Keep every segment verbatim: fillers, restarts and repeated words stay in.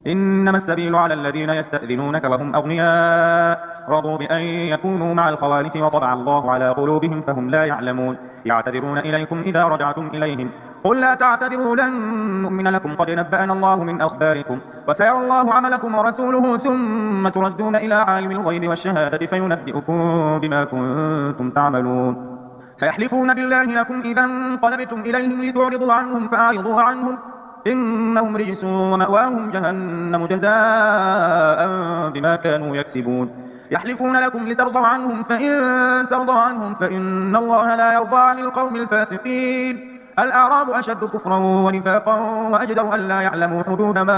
إنما السبيل على الذين يستأذنونك وهم أغنياء رضوا بأن يكونوا مع الخوالف وطبع الله على قلوبهم فهم لا يعلمون يعتذرون إليكم إذا رجعتم إليهم قل لا تعتذروا لن نؤمن لكم قد نبأنا الله من أخباركم وسيرى الله عملكم ورسوله ثم تردون إلى عالم الغيب والشهادة فينبئكم بما كنتم تعملون سيحلفون بالله لكم إذا انقلبتم إليهم لتعرضوا عنهم فأعرضوا عنهم إنهم رجس ومأواهم جهنم جزاء بما كانوا يكسبون يحلفون لكم لترضوا عنهم فإن ترضوا عنهم فإن الله لا يرضى عن القوم الفاسقين الأعراب أشد كفرا ونفاقا وأجدر أن لا يعلموا حدود ما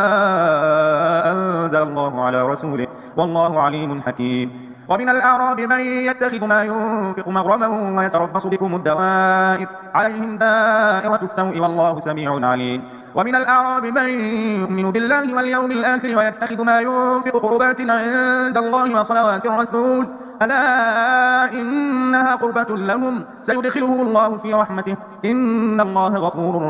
أنزل الله على رسوله والله عليم حكيم ومن الأعراب من يتخذ ما ينفق مغرما ويتربص بكم الدوائر عليهم دائرة السوء والله سميع عليم ومن الأعراب من يؤمن بالله واليوم الآخر ويتخذ ما ينفق قربات عند الله وصلوات الرسول ألا إنها قربة لهم سيدخلهم الله في رحمته إن الله غفور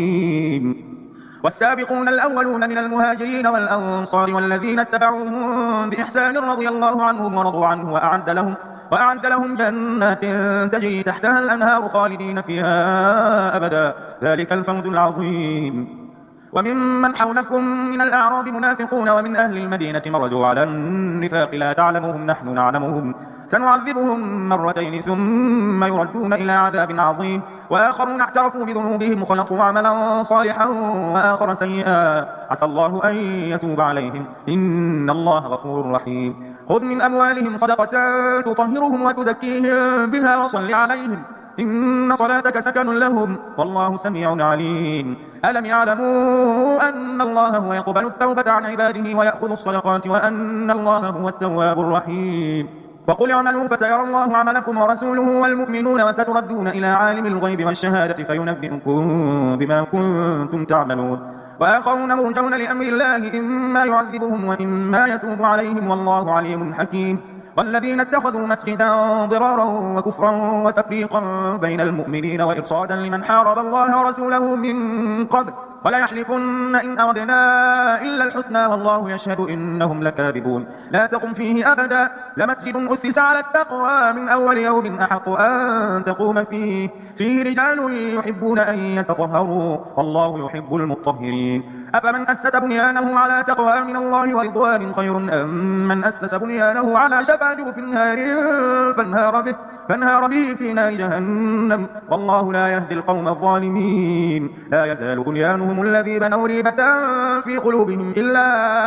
رحيم والسابقون الأولون من المهاجرين والأنصار والذين اتبعوهم بإحسان رضي الله عنهم ورضوا عنه وأعد لهم وأعد لهم جنات تجري تحتها الأنهار خالدين فيها أبدا ذلك الفوز العظيم وممن حولكم من الأعراب منافقون ومن أهل المدينة مردوا على النفاق لا تعلمهم نحن نعلمهم سنعذبهم مرتين ثم يردون إلى عذاب عظيم وآخرون اعترفوا بذنوبهم خلقوا عملا صالحا وآخر سيئا عسى الله أن يتوب عليهم إن الله غفور رحيم خذ من أموالهم صدقة تطهرهم وتزكيهم بها وصل عليهم إن صلاتك سكن لهم والله سميع عليم ألم يعلموا أن الله هو يقبل التوبة عن عباده ويأخذ الصدقات وأن الله هو التواب الرحيم وقل اعملوا فسيرى الله عملكم ورسوله والمؤمنون وستردون إلى عالم الغيب والشهادة فينبئكم بما كنتم تعملون وآخرون مرجون لأمر الله إما يعذبهم وإما يتوب عليهم والله عليم حكيم والذين اتخذوا مسجدا ضرارا وكفرا وتفريقا بين المؤمنين وإرصادا لمن حارب الله ورسوله من قبل ولا يحلفن إن أردنا إلا الحسنى والله يشهد إنهم لكاذبون لا تقم فيه أبدا لمسجد أسس على التقوى من أول يوم أحق أن تقوم فيه فيه رجال يحبون أن يتطهروا والله يحب المطهرين أفمن أسس بنيانه على تقوى من الله ورضوان خير أم من أسس بنيانه على شفا جرف نهار فانهار به, فانهار به في نار جهنم والله لا يهدي القوم الظالمين لا يزال بنيانهم الذي بنوا ريبة في قلوبهم إلا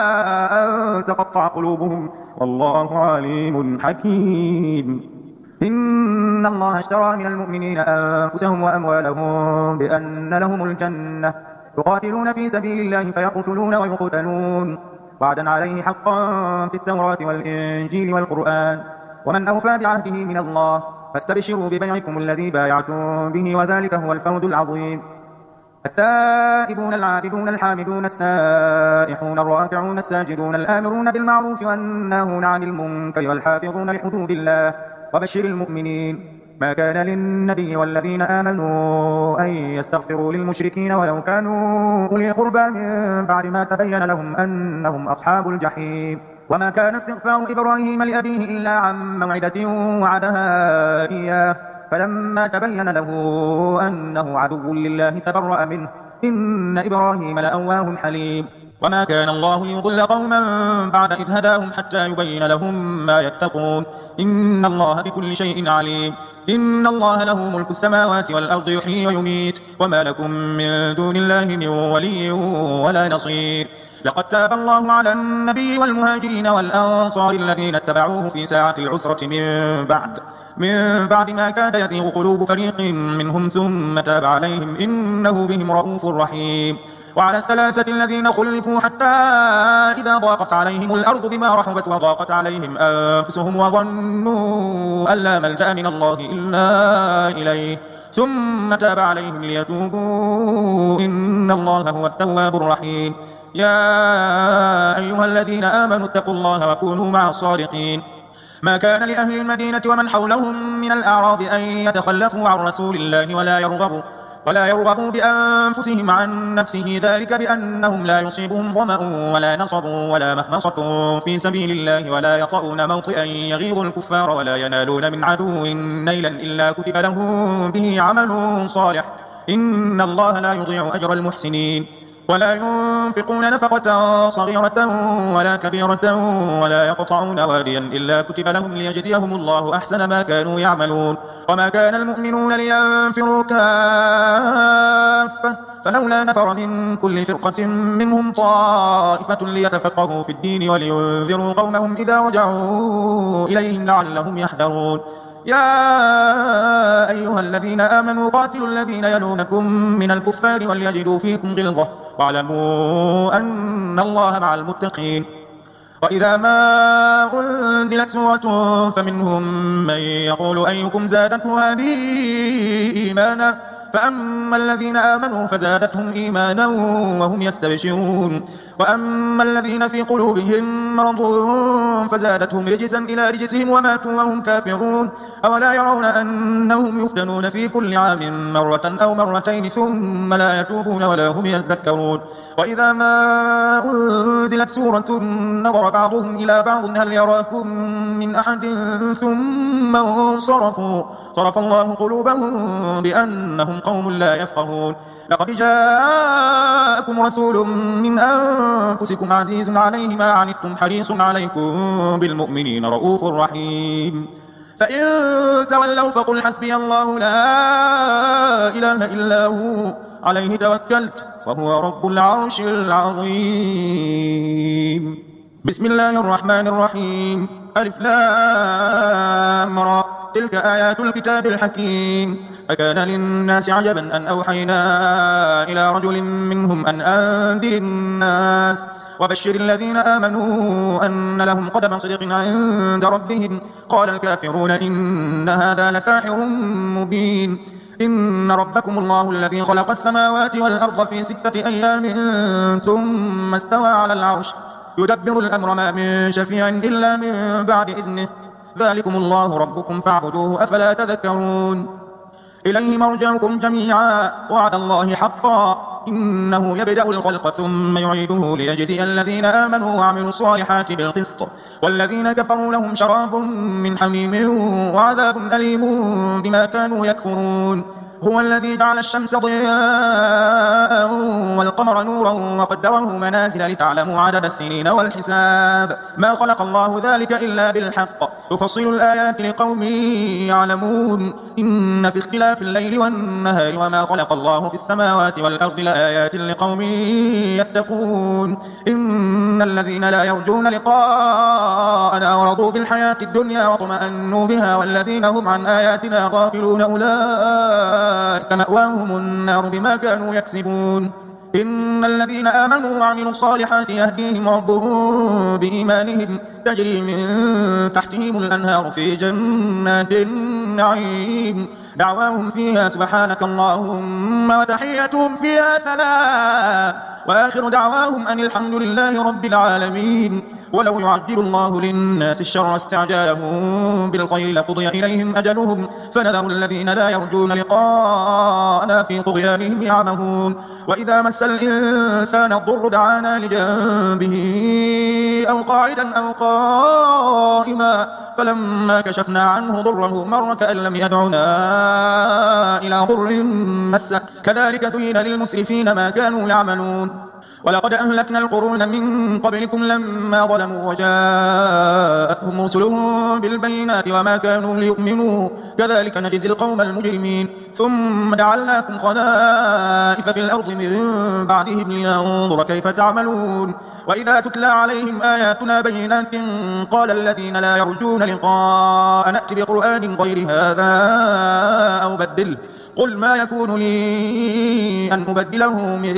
أن تقطع قلوبهم والله عليم حكيم إن الله اشترى من المؤمنين أنفسهم وأموالهم بأن لهم الجنة يقاتلون في سبيل الله فيقتلون ويقتلون وعدا عليه حقا في التوراة والإنجيل والقرآن ومن أوفى بعهده من الله فاستبشروا ببيعكم الذي بايعتم به وذلك هو الفوز العظيم التائبون العابدون الحامدون السائحون الراكعون الساجدون الآمرون بالمعروف والناهون عن المنكر والحافظون لحدود الله وبشر المؤمنين ما كان للنبي والذين آمنوا أن يستغفروا للمشركين ولو كانوا أولي قربى من بعد ما تبين لهم أنهم أصحاب الجحيم وما كان استغفار إبراهيم لأبيه إلا عن موعدة وعدها إياه فلما تبين له أنه عدو لله تبرأ منه إن إبراهيم لأواه حليم وما كان الله ليضل قوما بعد إذ هداهم حتى يبين لهم ما يتقون إن الله بكل شيء عليم إن الله له ملك السماوات والأرض يحيي ويميت وما لكم من دون الله من ولي ولا نصير لقد تاب الله على النبي والمهاجرين والأنصار الذين اتبعوه في ساعة العسرة من بعد من بعد ما كاد يزيغ قلوب فريق منهم ثم تاب عليهم إنه بهم رؤوف رحيم وعلى الثلاثة الذين خلفوا حتى إذا ضاقت عليهم الأرض بما رحبت وضاقت عليهم أنفسهم وظنوا أن لا ملجأ من الله إلا إليه ثم تاب عليهم ليتوبوا إن الله هو التواب الرحيم يا أيها الذين آمنوا اتقوا الله وكونوا مع الصادقين ما كان لأهل المدينة ومن حولهم من الأعراب أن يتخلفوا عن رسول الله ولا يرغبوا ولا يرغبوا بأنفسهم عن نفسه، ذلك بأنهم لا يصيبهم ظمأ ولا نصب ولا مخمصة في سبيل الله، ولا يطؤون موطئا يغيظ الكفار، ولا ينالون من عدو نيلا إلا كتب لهم به عمل صالح، إن الله لا يضيع أجر المحسنين. ولا ينفقون نفقة صغيرة ولا كبيرة ولا يقطعون واديا إلا كتب لهم ليجزيهم الله أحسن ما كانوا يعملون. وما كان المؤمنون لينفروا كافة، فلولا نفر من كل فرقة منهم طائفة ليتفقهوا في الدين ولينذروا قومهم إذا رجعوا إليهم لعلهم يحذرون. يا أيها الذين آمنوا قاتلوا الذين يلونكم من الكفار وليجدوا فيكم غلظة واعلموا أن الله مع المتقين. وإذا ما أنزلت سورة فمنهم من يقول أيكم زادته هذه إيمانا، فأما الذين آمنوا فزادتهم إيمانا وهم يستبشرون، وأما الذين في قلوبهم مرض فزادتهم رجسا إلى رجسهم وماتوا وهم كافرون. أولا يرون أنهم يفتنون في كل عام مرة أو مرتين ثم لا يتوبون ولا هم يذكرون. وإذا ما أنزلت سورة نظر بعضهم إلى بعض هل يراكم من أحد ثم انصرفوا، صرف الله قلوبهم بأنهم قوم لا يفقهون. لقد جاءكم رسول من أنفسكم عزيز عليه ما عنتم حريص عليكم بالمؤمنين رؤوف رحيم. فإن تولوا فقل حسبي الله لا إله إلا هو عليه توكلت وهو رب العرش العظيم. بسم الله الرحمن الرحيم. ألف لام را، تلك آيات الكتاب الحكيم. فكان للناس عجبا أن أوحينا إلى رجل منهم أن أنذر الناس وبشر الذين آمنوا أن لهم قدم صدق عند ربهم. قال الكافرون إن هذا لساحر مبين. إن ربكم الله الذي خلق السماوات والأرض في ستة أيام ثم استوى على العرش يدبر الأمر ما من شفيع إلا من بعد إذنه، ذلكم الله ربكم فاعبدوه أفلا تذكرون. إليه مرجعكم جميعا وعد الله حقا إنه يبدأ الخلق ثم يعيده ليجزي الذين آمنوا وعملوا الصالحات بالقسط، والذين كفروا لهم شراب من حميم وعذاب أليم بما كانوا يكفرون. هو الذي جعل الشمس ضياء والقمر نورا وقدره منازل لتعلموا عدد السنين والحساب، ما خلق الله ذلك إلا بالحق يفصل الآيات لقوم يعلمون. إن في اختلاف الليل والنهار وما خلق الله في السماوات والأرض لآيات لقوم يتقون. إن الذين لا يرجون لقاءنا ورضوا بالحياة الدنيا واطمأنوا بها والذين هم عن آياتنا غافلون أولئك مأواهم النار بما كانوا يكسبون. إن الذين آمنوا وعملوا الصالحات يهديهم ربهم بإيمانهم تجري من تحتهم الأنهار في جنات النعيم، دعواهم فيها سبحانك اللهم وتحيتهم فيها سلام وآخر دعواهم أن الحمد لله رب العالمين. ولو يعجل الله للناس الشر استعجالهم بالخير لقضي إليهم أجلهم فنذر الذين لا يرجون لقاءنا في طغيانهم يعمهون. وإذا مس الإنسان الضر دعانا لجنبه أو قاعدا أو قائما فلما كشفنا عنه ضره مر كأن لم يدعنا إلى ضر مسه كذلك زين للمسرفين ما كانوا يعملون. ولقد أهلكنا القرون من قبلكم لما ظلموا وجاءتهم رسلهم بالبينات وما كانوا ليؤمنوا كذلك نجزي القوم المجرمين. ثم جعلناكم خلائف في الأرض من بعدهم لننظر كيف تعملون. وإذا تتلى عليهم آياتنا بينات قال الذين لا يرجون لقاء نأتي بقرآن غير هذا أو بدله قل ما يكون لي أن أبدله من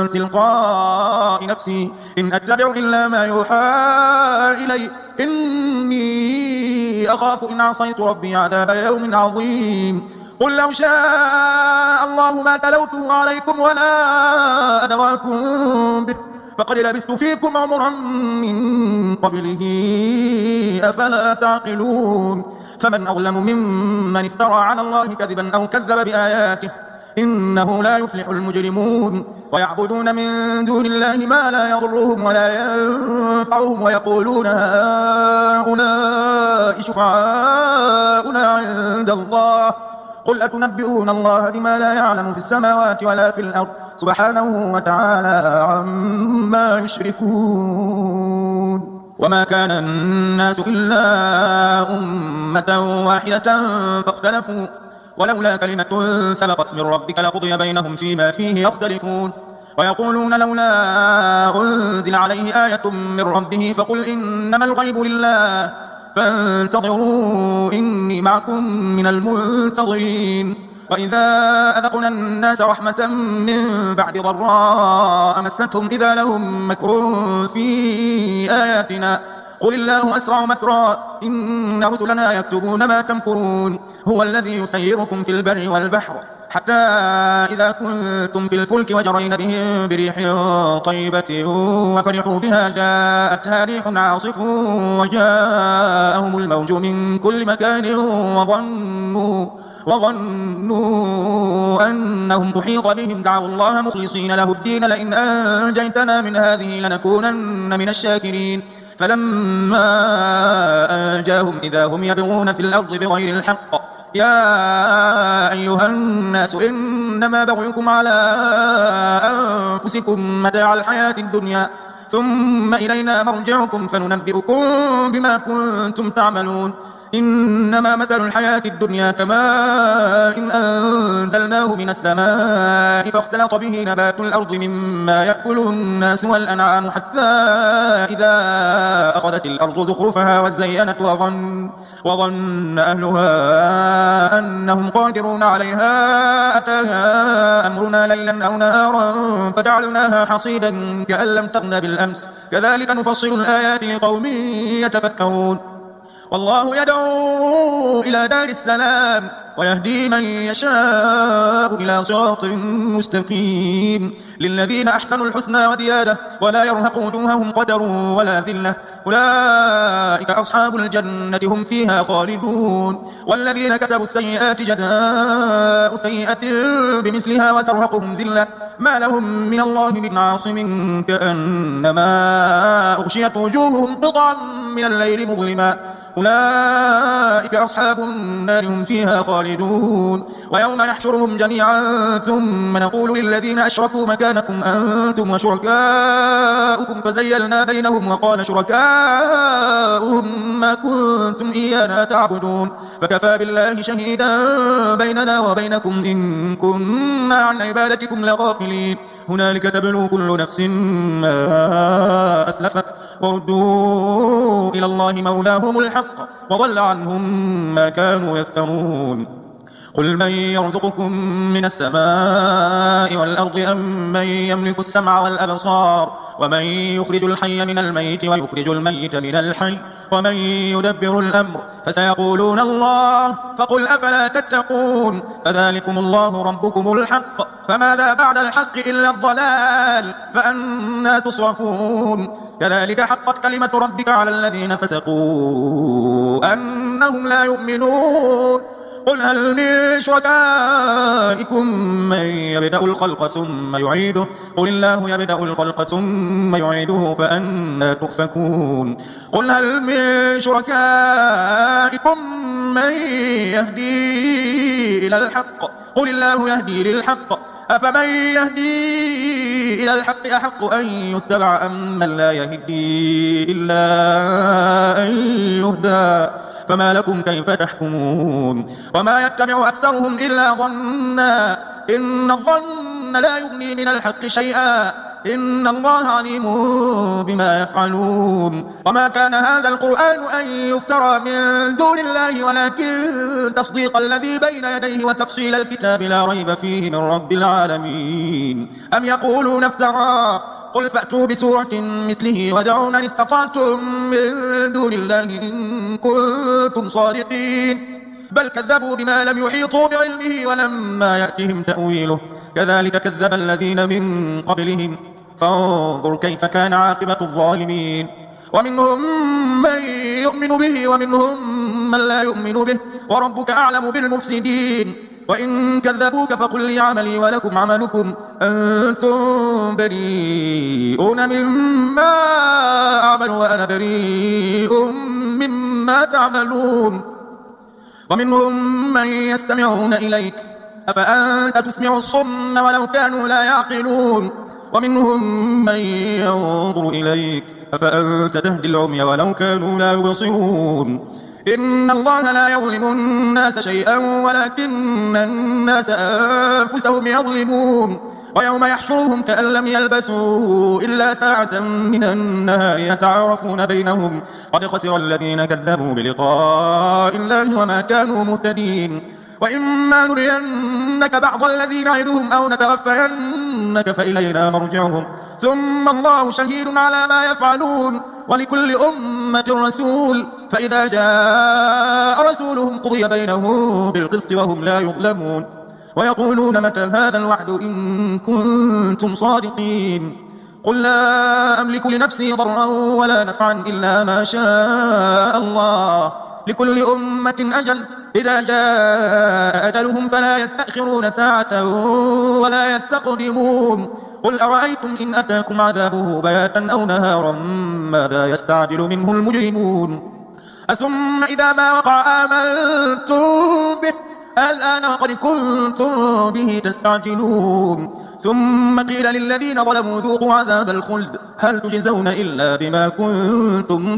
تلقاء نفسي إن أتبع إلا ما يوحى إلي إني أخاف إن عصيت ربي عذاب يوم عظيم. قل لو شاء الله ما تلوته عليكم ولا أدراكم به فقد لبثت فيكم عمرا من قبله أفلا تعقلون. فمن أظلم ممن افترى على الله كذبا أو كذب بآياته إنه لا يفلح المجرمون ويعبدون من دون الله ما لا يضرهم ولا ينفعهم ويقولون هؤلاء شفعاؤنا عند الله قل أتنبئون الله بما لا يعلم في السماوات ولا في الأرض سبحانه وتعالى عما يشركون. وما كان الناس إلا أمة واحدة فاختلفوا ولولا كلمة سبقت من ربك لقضي بينهم فيما فيه يختلفون. ويقولون لولا أنزل عليه آية من ربه فقل إنما الغيب لله فانتظروا إني معكم من المنتظرين. وإذا أذقنا الناس رحمة من بعد ضراء مستهم إذا لهم مكر في آياتنا قل الله أسرع مكرا إن رسلنا يكتبون ما تمكرون. هو الذي يسيركم في البر والبحر حتى إذا كنتم في الفلك وجرين بهم بريح طيبة وفرحوا بها جاءتها ريح عاصف وجاءهم الموج من كل مكان وظنوا وظنوا أنهم محيط بهم دعوا الله مخلصين له الدين لئن أنجيتنا من هذه لنكونن من الشاكرين. فلما أنجاهم إذا هم يبغون في الأرض بغير الحق يا أيها الناس إنما بغيكم على أنفسكم متاع الحياة الدنيا ثم إلينا مرجعكم فننبئكم بما كنتم تعملون. إنما مثل الحياة الدنيا كماء إن أنزلناه من السماء فاختلط به نبات الأرض مما يأكل الناس والأنعام حتى إذا أخذت الأرض زخرفها وزينت وظن, وظن أهلها أنهم قادرون عليها أتاها أمرنا ليلا أو نهارا فجعلناها حصيدا كأن لم تغن بالأمس كذلك نفصل الآيات لقوم يتفكرون. والله يدعو إلى دار السلام ويهدي من يشاء إلى صراط مستقيم. للذين أحسنوا الحسنى وزيادة ولا يرهق وجوههم قدر ولا ذلة أولئك أصحاب الجنة هم فيها خالدون. والذين كسبوا السيئات جزاء سيئة بمثلها وترهقهم ذلة ما لهم من الله من عاصم كأنما أغشيت وجوههم قطعا من الليل مظلما أولئك أصحاب النار هم فيها خالدون. ويوم نحشرهم جميعا ثم نقول للذين أشركوا مكانكم أنتم وشركاؤكم فزيلنا بينهم وقال شركاؤهم ما كنتم إيانا تعبدون فكفى بالله شهيدا بيننا وبينكم إن كنا عن عبادتكم لغافلين. هنالك تبلو كل نفس ما أسلفت وردوا إلى الله مولاهم الحق وضل عنهم ما كانوا يفترون. قل من يرزقكم من السماء والأرض أم من يملك السمع والأبصار ومن يخرج الحي من الميت ويخرج الميت من الحي ومن يدبر الأمر فسيقولون الله فقل أفلا تتقون. فذلكم الله ربكم الحق فماذا بعد الحق إلا الضلال فأنا تصرفون. كذلك حقت كلمة ربك على الذين فسقوا أنهم لا يؤمنون. قل هل من شركائكم من يبدأ الخلق ثم يعيده قل الله يبدأ الخلق ثم يعيده فأنا تؤفكون. قل هل من شركائكم من يهدي إلى الحق قل الله يهدي للحق أفمن يهدي إلى الحق أحق أن يتبع أم من لا يهدي إلا أن يهدى فما لكم كيف تحكمون. وما يتبع أكثرهم إلا ظنا إن الظن لا يغني من الحق شيئا إن الله عليم بما يفعلون. وما كان هذا القرآن أن يفترى من دون الله ولكن تصديق الذي بين يديه وتفصيل الكتاب لا ريب فيه من رب العالمين. أم يقولون افترى قل فأتوا بسورة مثله ودعوا من استطعتم من دون الله إن كنتم صادقين بل كذبوا بما لم يحيطوا بعلمه ولما يأتهم تأويله كذلك كذب الذين من قبلهم فانظر كيف كان عاقبة الظالمين. ومنهم من يؤمن به ومنهم من لا يؤمن به وربك أعلم بالمفسدين. وإن كذبوك فقل لي عملي ولكم عملكم أنتم بريئون مما أعمل وأنا بريء مما تعملون. ومنهم من يستمعون إليك أفأنت تسمع الصم ولو كانوا لا يعقلون. ومنهم من ينظر إليك أفأنت تهدي العمي ولو كانوا لا يبصرون. إن الله لا يظلم الناس شيئا ولكن الناس أنفسهم يظلمون. ويوم يحشرهم كأن لم يلبثوا إلا ساعة من النهار يتعارفون بينهم قد خسر الذين كذبوا بلقاء الله وما كانوا مهتدين. وإما نرينك بعض الذي نعدهم أو نتوفينك فإلينا مرجعهم ثم الله شهيد على ما يفعلون. ولكل أمة رسول فإذا جاء رسولهم قضي بينهم بالقسط وهم لا يظلمون. ويقولون متى هذا الوعد إن كنتم صادقين. قل لا أملك لنفسي ضرا ولا نفعا إلا ما شاء الله لكل أمة أجل إذا جاء أجلهم فلا يستأخرون ساعة ولا يستقدمون. قل أرأيتم إن أتاكم عذابه بياتا أو نهارا ماذا يستعجل منه المجرمون. أثم إذا ما وقع آمنتم به الآن وقد كنتم به تستعجلون. ثم قيل للذين ظلموا ذوقوا عذاب الخلد هل تجزون إلا بما كنتم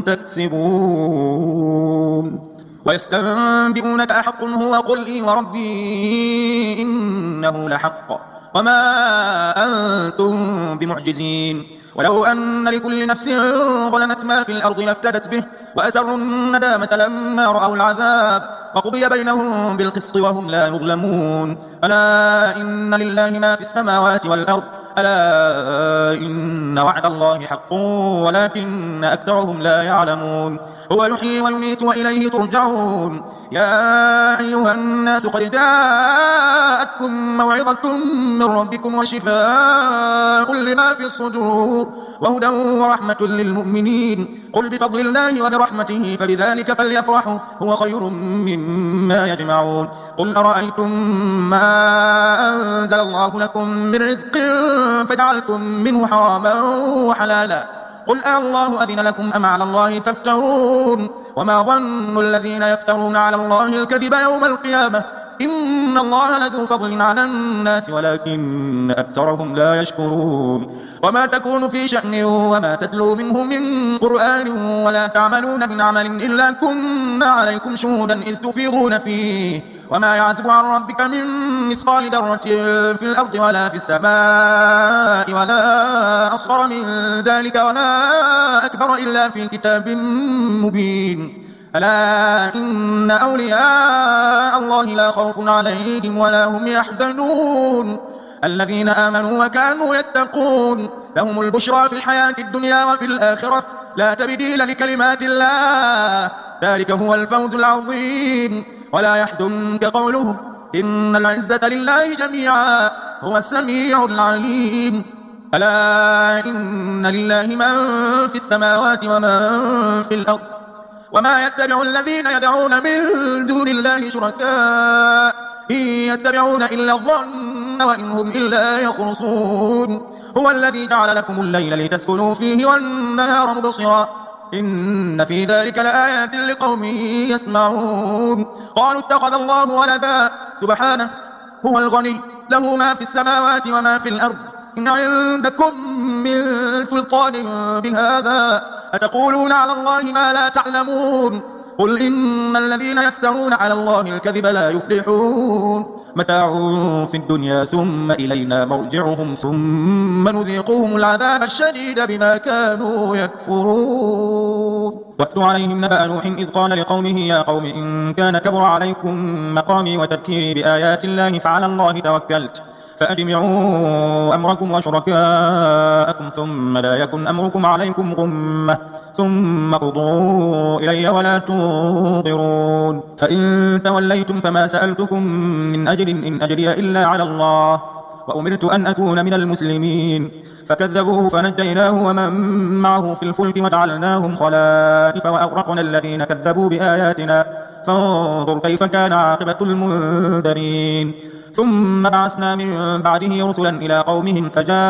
تكسبون. ويستنبئونك أحق هو قل إي وربي إنه لحق وما أنتم بمعجزين. ولو أن لكل نفس ظلمت ما في الأرض لافتدت به وأسروا الندامة لما رأوا العذاب وقضي بينهم بالقسط وهم لا يظلمون. ألا إن لله ما في السماوات والأرض ألا إن وعد الله حق ولكن أكثرهم لا يعلمون. هو يحيي ويميت وإليه ترجعون. يا أيها الناس قد جاءتكم موعظة من ربكم وشفاء لما في الصدور وهدى ورحمة للمؤمنين. قل بفضل الله وبرحمته فبذلك فليفرحوا هو خير مما يجمعون. قل أرأيتم ما أنزل الله لكم من رزق فجعلتم منه حراما وحلالا قل الله أذن لكم أم على الله تفترون. وما ظن الذين يفترون على الله الكذب يوم القيامة إن الله لذو فضل على الناس ولكن أكثرهم لا يشكرون. وما تكون في شأن وما تتلو منه من قرآن ولا تعملون من عمل إلا كنا عليكم شهودا إذ تفيضون فيه وما يعزب عن ربك من مثقال ذرة في الأرض ولا في السماء ولا أصغر من ذلك ولا أكبر إلا في كتاب مبين. ألا إن أولياء الله لا خوف عليهم ولا هم يحزنون الذين آمنوا وكانوا يتقون لهم البشرى في الحياة الدنيا وفي الآخرة لا تبديل لكلمات الله ذلك هو الفوز العظيم. ولا يحزنك قولهم إن العزة لله جميعا هو السميع العليم. ألا إن لله من في السماوات ومن في الأرض وما يتبع الذين يدعون من دون الله شركاء إن يتبعون إلا الظن وإن هم إلا يخرصون. هو الذي جعل لكم الليل لتسكنوا فيه والنهار مبصرا إن في ذلك لآيات لقوم يسمعون. قالوا اتخذ الله ولدا سبحانه هو الغني له ما في السماوات وما في الأرض إن عندكم من سلطان بهذا أتقولون على الله ما لا تعلمون. قل إن الذين يفترون على الله الكذب لا يفلحون متاع في الدنيا ثم إلينا مرجعهم ثم نذيقهم العذاب الشديد بما كانوا يكفرون. واتل عليهم نبأ نوح إذ قال لقومه يا قوم إن كان كبر عليكم مقامي وتذكيري بآيات الله فعلى الله توكلت فأجمعوا أمركم وشركاءكم ثم لا يكن أمركم عليكم غمة ثم قضوا إلي ولا تنظرون. فإن توليتم فما سألتكم من أجر إن أجري إلا على الله وأمرت أن أكون من المسلمين. فكذبوه فنجيناه ومن معه في الفلك وجعلناهم خلائف وأغرقنا الذين كذبوا بآياتنا فانظر كيف كان عاقبة المنذرين. ثم بعثنا من بعده رسلا إلى قومهم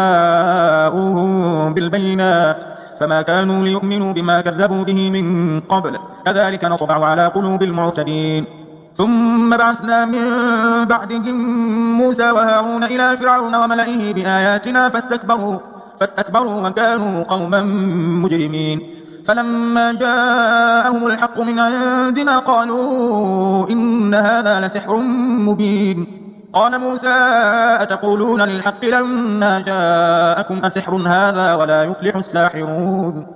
فجاءوهم بالبينات فما كانوا ليؤمنوا بما كذبوا به من قبل كذلك نطبع على قلوب المعتدين. ثم بعثنا من بعدهم موسى وهارون إلى فرعون وملئه بآياتنا فاستكبروا, فاستكبروا وكانوا قوما مجرمين. فلما جاءهم الحق من عندنا قالوا إن هذا لسحر مبين. قال موسى أتقولون للحق لما جاءكم أسحر هذا ولا يفلح الساحرون.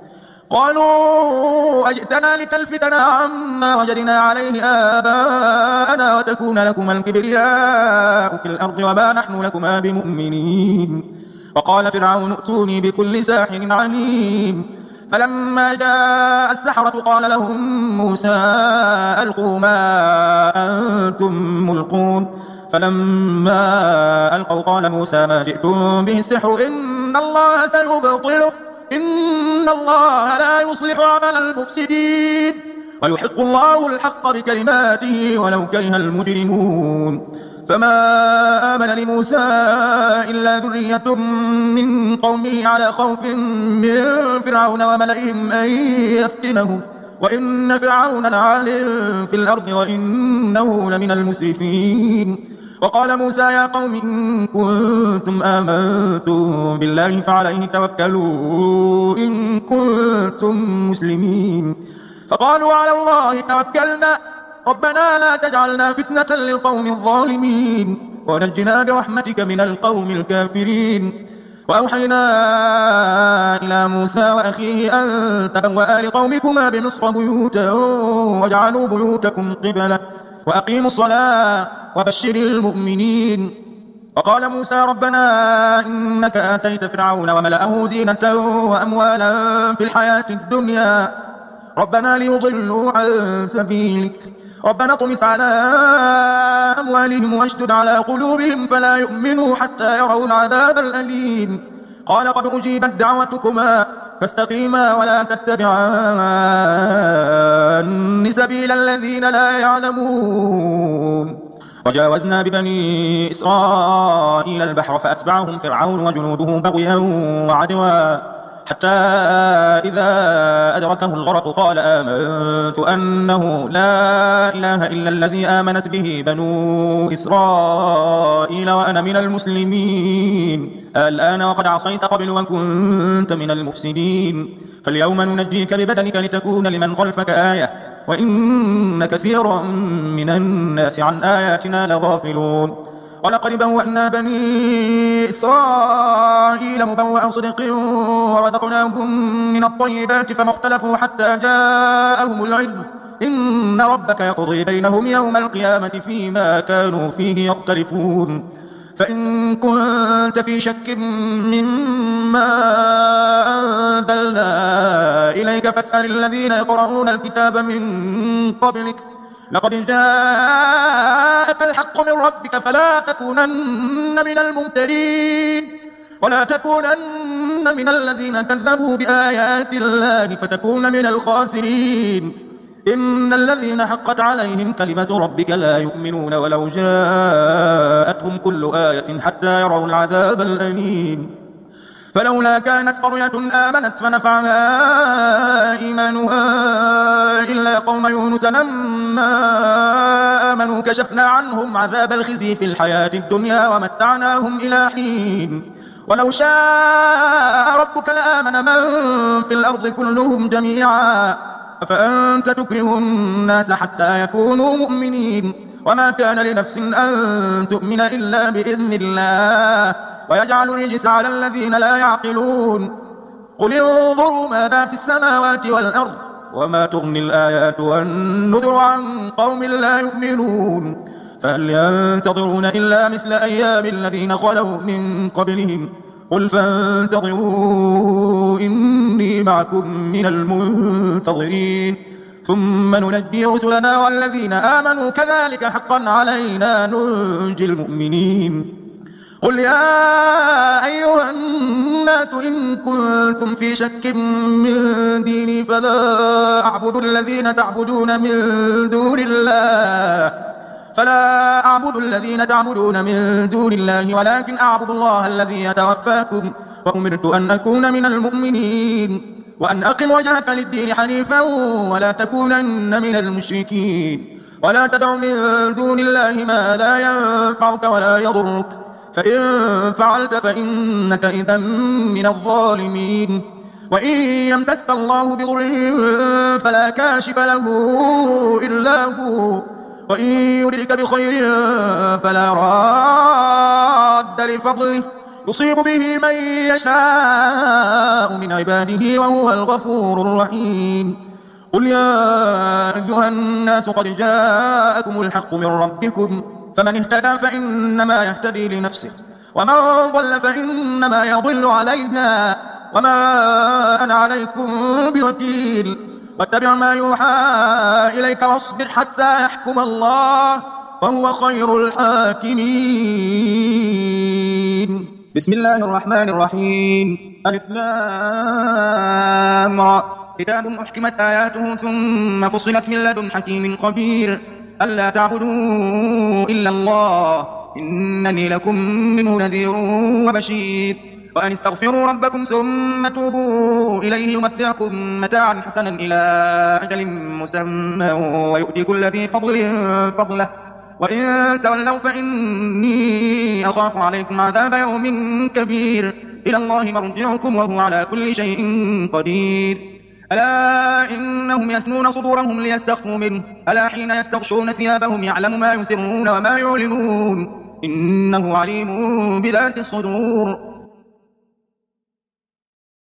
قالوا أجئتنا لتلفتنا عما وجدنا عليه آباءنا وتكون لكما الكبرياء في الأرض وما نحن لكما بمؤمنين. وقال فرعون ائتوني بكل ساحر عليم. فلما جاء السحرة قال لهم موسى ألقوا ما أنتم ملقون. فلما ألقوا قال موسى ما جئتم به السحر إن الله سيبطله إن الله لا يصلح عمل المفسدين ويحق الله الحق بكلماته ولو كره المجرمون. فما آمن لموسى إلا ذرية من قومه على خوف من فرعون وملئهم أن يفتنهم وإن فرعون لعال في الأرض وإنه لمن المسرفين. وقال موسى يا قوم إن كنتم آمنتم بالله فعليه توكلوا إن كنتم مسلمين. فقالوا على الله توكلنا ربنا لا تجعلنا فتنة للقوم الظالمين ونجنا برحمتك من القوم الكافرين. وأوحينا إلى موسى وأخيه أن تبوأ لقومكما بمصر بيوتا واجعلوا بيوتكم قبلة وأقيموا الصلاة وبشر المؤمنين. وقال موسى ربنا إنك آتيت فرعون وملأه زينة وأموالا في الحياة الدنيا ربنا ليضلوا عن سبيلك ربنا اطمس على أموالهم واشدد على قلوبهم فلا يؤمنوا حتى يروا العذاب الأليم. قال قد أجيبت دعوتكما فاستقيما ولا تتبعان سبيل الذين لا يعلمون. وجاوزنا ببني إسرائيل البحر فأتبعهم فرعون وجنوده بغيا وعدوا حتى إذا أدركه الغرق قال آمنت أنه لا إله إلا الذي آمنت به بنو إسرائيل وأنا من المسلمين. الآن وقد عصيت قبل وكنت من المفسدين فاليوم ننجيك ببدنك لتكون لمن خلفك آية وإن كثيرا من الناس عن آياتنا لغافلون. ولقد بوأنا بني إسرائيل مبوأ صدق ورزقناهم من الطيبات فما اختلفوا حتى جاءهم العلم إن ربك يقضي بينهم يوم القيامة فيما كانوا فيه يختلفون. فإن كنت في شك مما أنزلنا إليك فاسأل الذين يقرؤون الكتاب من قبلك لقد جاءك الحق من ربك فلا تكونن من الممترين ولا تكونن من الذين كذبوا بآيات الله فتكون من الخاسرين. إن الذين حقت عليهم كلمة ربك لا يؤمنون ولو جاءتهم كل آية حتى يروا العذاب الأليم. فلولا كانت قرية آمنت فنفعها إيمانها إلا قوم يونس لما آمنوا كشفنا عنهم عذاب الخزي في الحياة الدنيا ومتعناهم إلى حين. ولو شاء ربك لآمن من في الأرض كلهم جميعا فأنت تكره الناس حتى يكونوا مؤمنين وما كان لنفس أن تؤمن إلا بإذن الله ويجعل الرجس على الذين لا يعقلون. قل انظروا ماذا في السماوات والأرض وما تغني الآيات والنذر عن قوم لا يؤمنون. فهل ينتظرون إلا مثل أيام الذين خلوا من قبلهم قل فانتظروا إني معكم من المنتظرين ثم ننجي رسلنا والذين آمنوا كذلك حقا علينا ننجي المؤمنين. قل يا أيها الناس إن كنتم في شك من ديني فلا أعبد الذين تعبدون من دون الله فلا أعبد الذين تعبدون من دون الله ولكن أعبد الله الذي يتوفاكم وأمرت أن أكون من المؤمنين وأن أقم وجهك للدين حنيفا ولا تكونن من المشركين ولا تدع من دون الله ما لا ينفعك ولا يضرك فإن فعلت فإنك إذا من الظالمين وإن يمسسك الله بضر فلا كاشف له إلا هو وإن يردك بخير فلا راد لفضله يصيب به من يشاء من عباده وهو الغفور الرحيم قل يا أيها الناس قد جاءكم الحق من ربكم فمن اهتدى فإنما يهتدي لنفسه ومن ضل فإنما يضل عليها وما أنا عليكم بوكيل واتبع ما يوحى إليك واصبر حتى يحكم الله وهو خير الحاكمين. بسم الله الرحمن الرحيم. ألف لام را كتاب أحكمت آياته ثم فصلت من لدن حكيم خبير ألا تعبدوا إلا الله إنني لكم منه نذير وبشير وأن استغفروا ربكم ثم توبوا إليه يمتعكم متاعا حسنا إلى أجل مسمى ويؤتي كل ذي فضل فضله وإن تولوا فإني أخاف عليكم عذاب يوم كبير إلى الله مرجعكم وهو على كل شيء قدير ألا إنهم يثنون صدورهم ليستخفوا منه ألا حين يستغشون ثيابهم يعلم ما يسرون وما يعلنون إنه عليم بذات الصدور